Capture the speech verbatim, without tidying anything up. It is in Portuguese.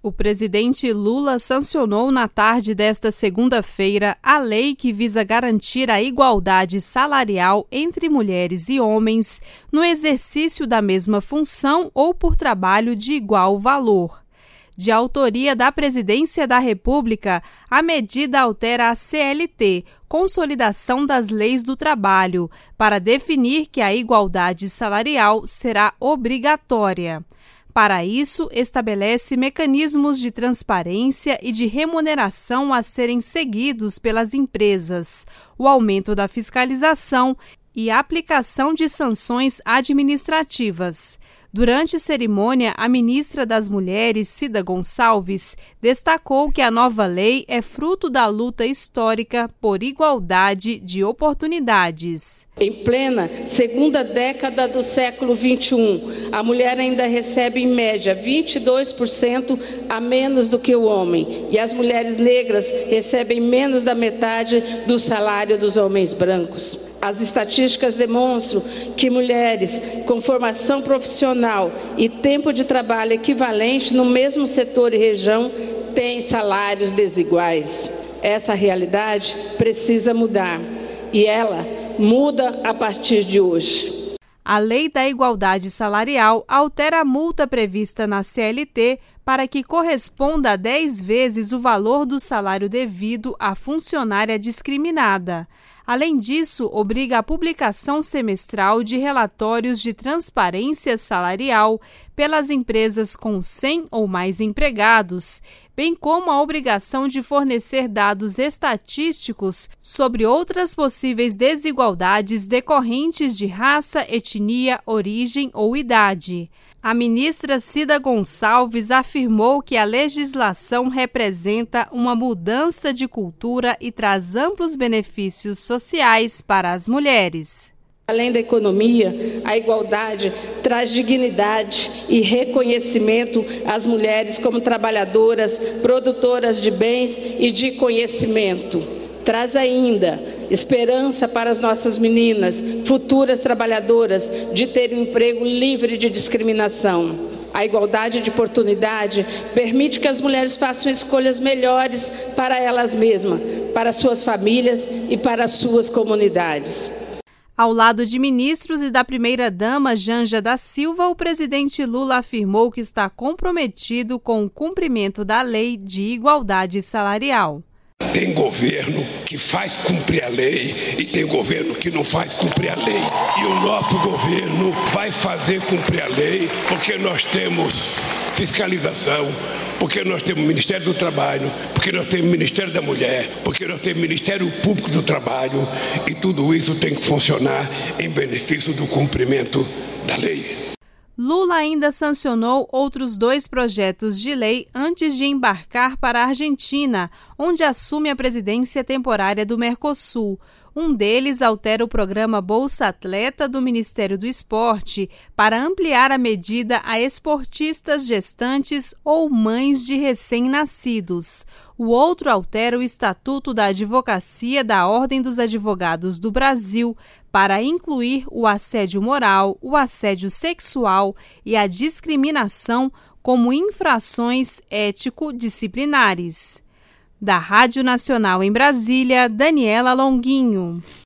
O presidente Lula sancionou na tarde desta segunda-feira a lei que visa garantir a igualdade salarial entre mulheres e homens no exercício da mesma função ou por trabalho de igual valor. De autoria da Presidência da República, a medida altera a C L T, Consolidação das Leis do Trabalho, para definir que a igualdade salarial será obrigatória. Para isso, estabelece mecanismos de transparência e de remuneração a serem seguidos pelas empresas, o aumento da fiscalização e a aplicação de sanções administrativas. Durante a cerimônia, a ministra das Mulheres, Cida Gonçalves, destacou que a nova lei é fruto da luta histórica por igualdade de oportunidades. Em plena segunda década do século vinte e um, a mulher ainda recebe, em média, vinte e dois por cento a menos do que o homem, e as mulheres negras recebem menos da metade do salário dos homens brancos. As estatísticas demonstram que mulheres com formação profissional e tempo de trabalho equivalente no mesmo setor e região têm salários desiguais. Essa realidade precisa mudar, e ela muda a partir de hoje. A Lei da Igualdade Salarial altera a multa prevista na C L T para que corresponda a dez vezes o valor do salário devido à funcionária discriminada. Além disso, obriga a publicação semestral de relatórios de transparência salarial pelas empresas com cem ou mais empregados, bem como a obrigação de fornecer dados estatísticos sobre outras possíveis desigualdades decorrentes de raça, etnia, origem ou idade. A ministra Cida Gonçalves afirmou que a legislação representa uma mudança de cultura e traz amplos benefícios sociais para as mulheres. Além da economia, a igualdade traz dignidade e reconhecimento às mulheres como trabalhadoras, produtoras de bens e de conhecimento. Traz ainda esperança para as nossas meninas, futuras trabalhadoras, de ter um emprego livre de discriminação. A igualdade de oportunidade permite que as mulheres façam escolhas melhores para elas mesmas, para suas famílias e para as suas comunidades. Ao lado de ministros e da primeira-dama Janja da Silva, o presidente Lula afirmou que está comprometido com o cumprimento da lei de igualdade salarial. Tem governo que faz cumprir a lei e tem governo que não faz cumprir a lei. E o nosso governo vai fazer cumprir a lei porque nós temos fiscalização, porque nós temos o Ministério do Trabalho, porque nós temos o Ministério da Mulher, porque nós temos o Ministério Público do Trabalho, e tudo isso tem que funcionar em benefício do cumprimento da lei. Lula ainda sancionou outros dois projetos de lei antes de embarcar para a Argentina, onde assume a presidência temporária do Mercosul. Um deles altera o programa Bolsa Atleta do Ministério do Esporte para ampliar a medida a esportistas gestantes ou mães de recém-nascidos. O outro altera o Estatuto da Advocacia da Ordem dos Advogados do Brasil para incluir o assédio moral, o assédio sexual e a discriminação como infrações ético-disciplinares. Da Rádio Nacional em Brasília, Daniela Longuinho.